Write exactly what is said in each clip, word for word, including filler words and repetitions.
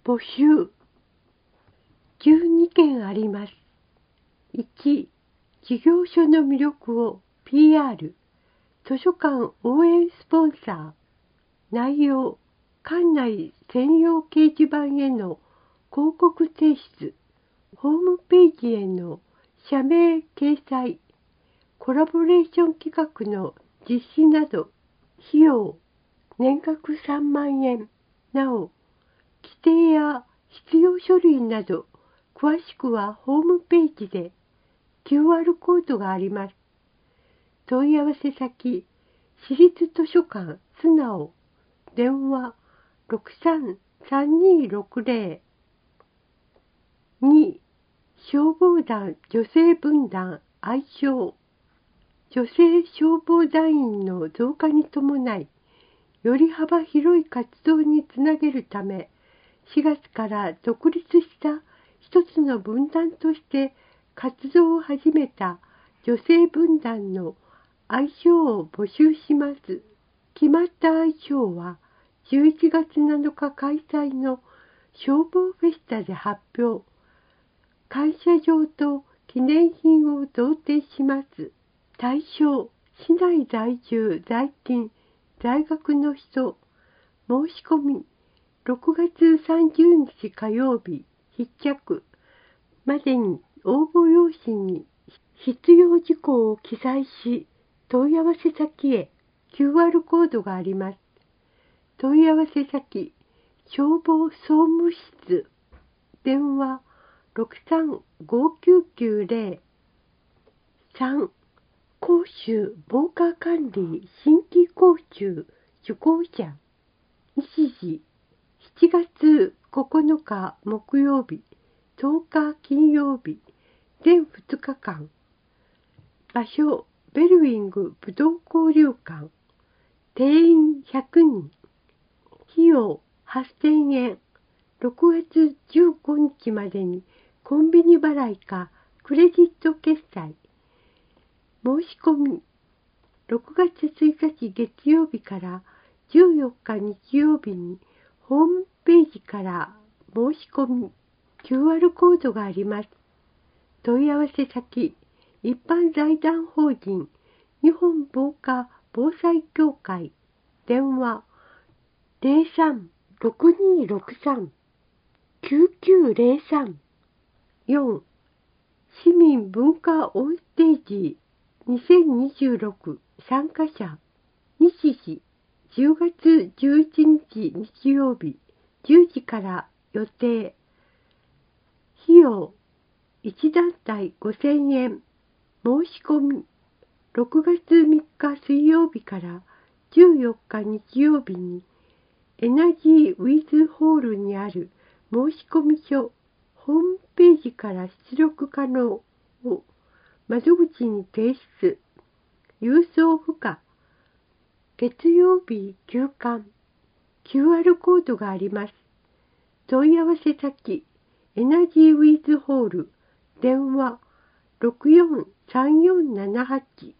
募集。じゅうにけんあります。いち、事業所の魅力を ピーアール。図書館応援スポンサー。内容、館内専用掲示板への広告提出、ホームページへの社名掲載、コラボレーション企画の実施など、費用、年額さんまんえん。なお、規定や必要書類など、詳しくはホームページで キューアール コードがあります。問い合わせ先、私立図書館すなお、電話 ろくさん さんにーろくぜろ。に、消防団女性分団愛称。女性消防団員の増加に伴い、より幅広い活動につなげるため、しがつから独立した一つの分団として活動を始めた女性分団の愛称を募集します。決まった愛称はじゅういちがつなのか開催の消防フェスタで発表。感謝状と記念品を贈呈します。対象、市内在住、在勤、在学の人。申し込み、ろくがつさんじゅうにち火曜日、必着までに応募用紙に必要事項を記載し、問い合わせ先へ キューアール コードがあります。問い合わせ先、消防総務室、電話 ろくさん ごーきゅうきゅうぜろ。さん、講習防火管理新規講習受講者。日時、しちがつここのか木曜日、とおか金曜日、全ふつかかん。場所、ベルウィング武道交流館。定員ひゃくにん。費用はっせんえん。ろくがつじゅうごにちまでにコンビニ払いかクレジット決済。申し込み、ろくがつついたち月曜日からじゅうよっか日曜日にホームページから申し込み、キューアール コードがあります。問い合わせ先、一般財団法人日本防火防災協会。電話 ゼロさん ろくにーろくさん きゅうきゅうゼロさん。よん、市民文化オンステージにせんにじゅうろく参加者。日時、じゅうがつじゅういちにち日曜日、じゅうじから予定。費用、いちだんたいごせんえん。申し込み、ろくがつみっか水曜日からじゅうよっか日曜日に、エナジーウィズホールにある申込書、ホームページから出力可能を窓口に提出。郵送不可。月曜日休館。キューアール コードがあります。問い合わせ先、エナジーウィズホール。電話ろくよんさんよんななはち。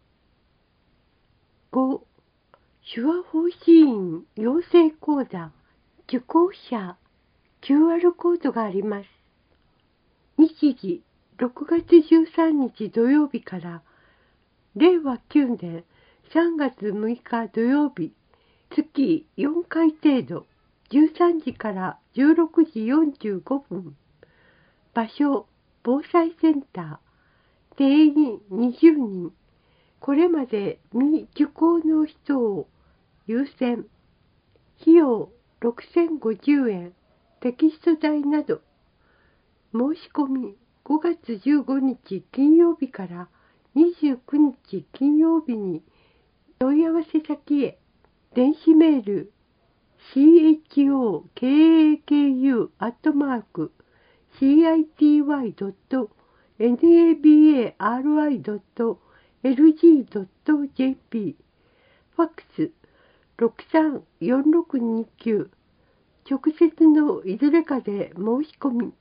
ご、手話法師院養成講座。受講者。キューアール コードがあります。日時、ろくがつじゅうさんにち土曜日かられいわきゅうねんさんがつむいか土曜日、月よんかい程度、じゅうさんじからじゅうろくじよんじゅうごふん。場所、防災センター。定員にじゅうにん。これまで未受講の人を優先。費用ろくせんごじゅうえん。テキスト代など。申し込みごがつじゅうごにち金曜日からにじゅうくにち金曜日に問い合わせ先へ。電子メール シーエイチオーケーエーケーユー アットマーク シーアイティーワイ ドット エヌエービーエーアールアイ ドット エルジー ドット ジェーピー。 ファックスろくさんよんろくにきゅう。直接のいずれかで申し込み。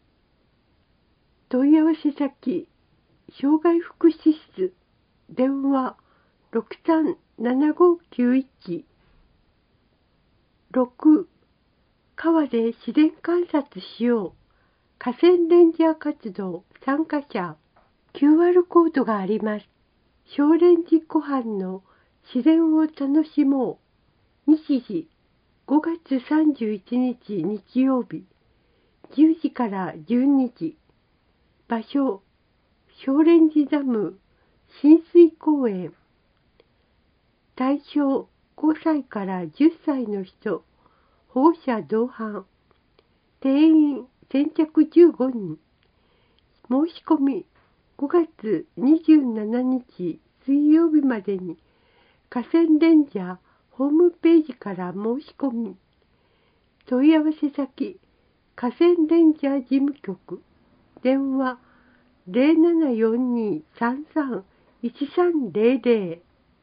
問い合わせ先、障害福祉室。電話ろくさんななごきゅういち。ろく、 川で自然観察しよう。河川レンジャー活動参加者。キューアール コードがあります。小蓮寺湖畔の自然を楽しもう。日時ごがつさんじゅういちにち日曜日じゅうじからじゅうにじ。場所小蓮寺ダム親水公園。対象ごさいからじゅっさいの人。保護者同伴。定員先着じゅうごにん。申し込みごがつにじゅうしちにち水曜日までに河川レンジャーホームページから申し込み。問い合わせ先河川レンジャー事務局。電話 ゼロななよんに さんさん いちさんゼロゼ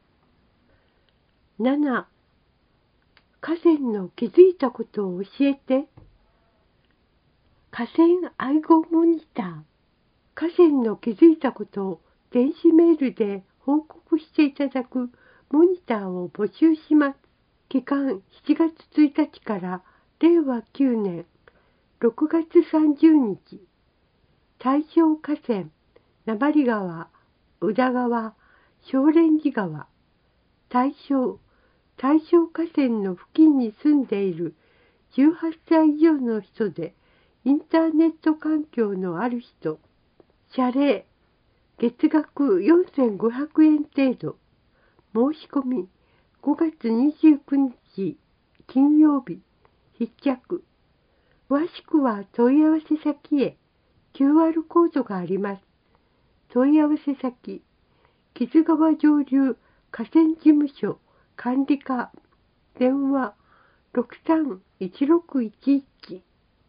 ロ。なな. 河川の気づいたことを教えて。河川愛護モニター。河川の気づいたことを電子メールで報告していただくモニターを募集します。期間しちがつついたちかられいわきゅうねんろくがつさんじゅうにち。対象河川、名張川、宇田川、小蓮寺川。対象、対象河川の付近に住んでいるじゅうはっさい以上の人で、インターネット環境のある人。謝礼、月額よんせんごひゃくえん程度。申し込み、ごがつにじゅうくにち金曜日、必着。詳しくは問い合わせ先へ。キューアール コードがあります。問い合わせ先、木津川上流河川事務所管理課。電話ろくさんいちろくいちいち。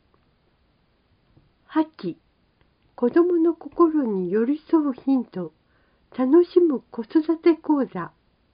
はち. 子どもの心に寄り添うヒント。楽しむ子育て講座。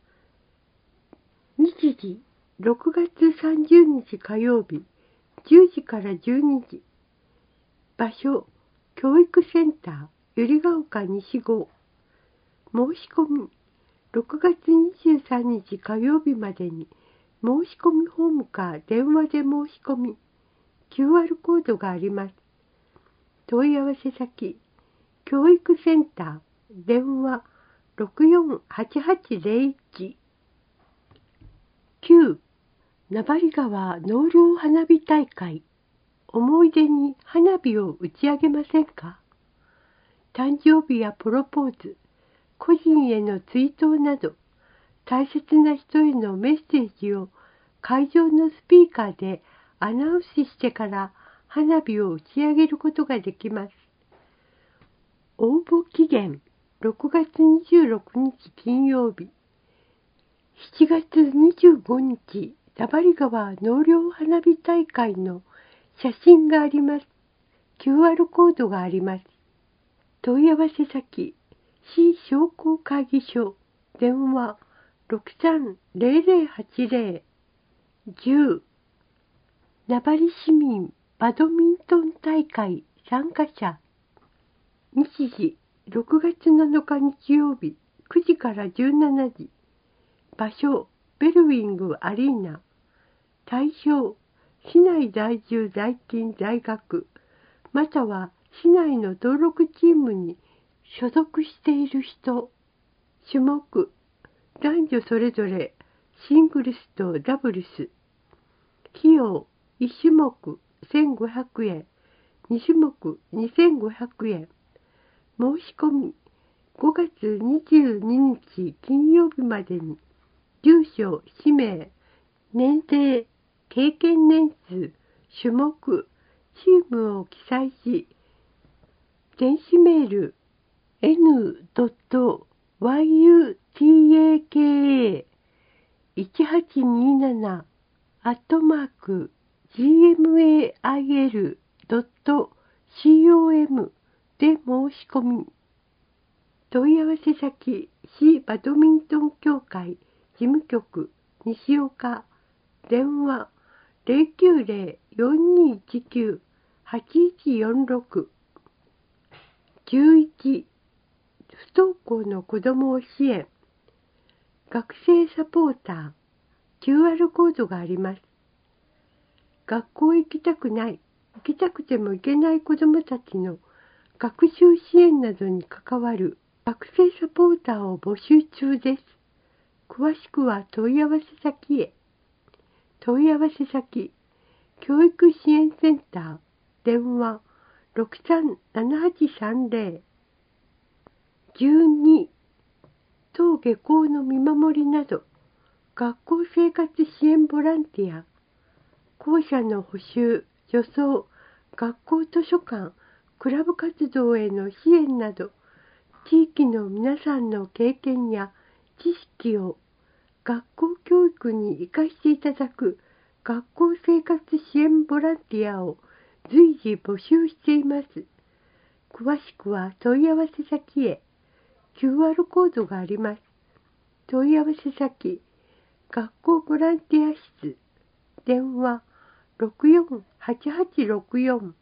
日時ろくがつさんじゅうにち火曜日じゅうじからじゅうにじ。場所教育センター百合ヶ丘西号。申し込みろくがつにじゅうさんにち火曜日までに申し込みフォームか電話で申し込み。 キューアール コードがあります。問い合わせ先教育センター電話ろくよんはちはちゼロいち。きゅう. 名張川納涼花火大会。思い出に花火を打ち上げませんか？誕生日やプロポーズ、個人への追悼など、大切な人へのメッセージを会場のスピーカーでアナウンスしてから花火を打ち上げることができます。応募期限ろくがつにじゅうろくにち金曜日、しちがつにじゅうごにち名張川納涼花火大会の写真があります。キューアール コードがあります。問い合わせ先市商工会議所電話ろくさんゼロゼロはちゼロ。じゅう. 名張市民バドミントン大会参加者。日時ろくがつなのか日曜日くじからじゅうしちじ。場所ベルウィングアリーナ。対象市内在住在勤在学または市内の登録チームに所属している人。種目男女それぞれシングルスとダブルス。費用いち種目せんごひゃくえん、に種目にせんごひゃくえん。申し込みごがつにじゅうににち金曜日までに住所、氏名、年齢、経験年数、種目、チームを記載し、電子メール エヌドットワイユーティーエーケーエーいちはちになな アットマーク ジーエムエーアイエルドットコム で申し込み。問い合わせ先市バドミントン協会事務局西岡。電話ゼロきゅうゼロ よんにいちきゅう はちいちよんろく。じゅういち. 不登校の子どもを支援。学生サポーター キューアール コードがあります。 学校へ行きたくない、行きたくても行けない子どもたちの学習支援などに関わる学生サポーターを募集中です。詳しくは問い合わせ先へ。問い合わせ先、教育支援センター、電話 ろくさんななはちさんぜろ。じゅうに、当下校の見守りなど、学校生活支援ボランティア、校舎の補修、除草、学校図書館、クラブ活動への支援など、地域の皆さんの経験や知識を学校教育に生かしていただく学校生活支援ボランティアを随時募集しています。詳しくは問い合わせ先へ。キューアール コードがあります。問い合わせ先、学校ボランティア室、電話ろくよんはちはちろくよん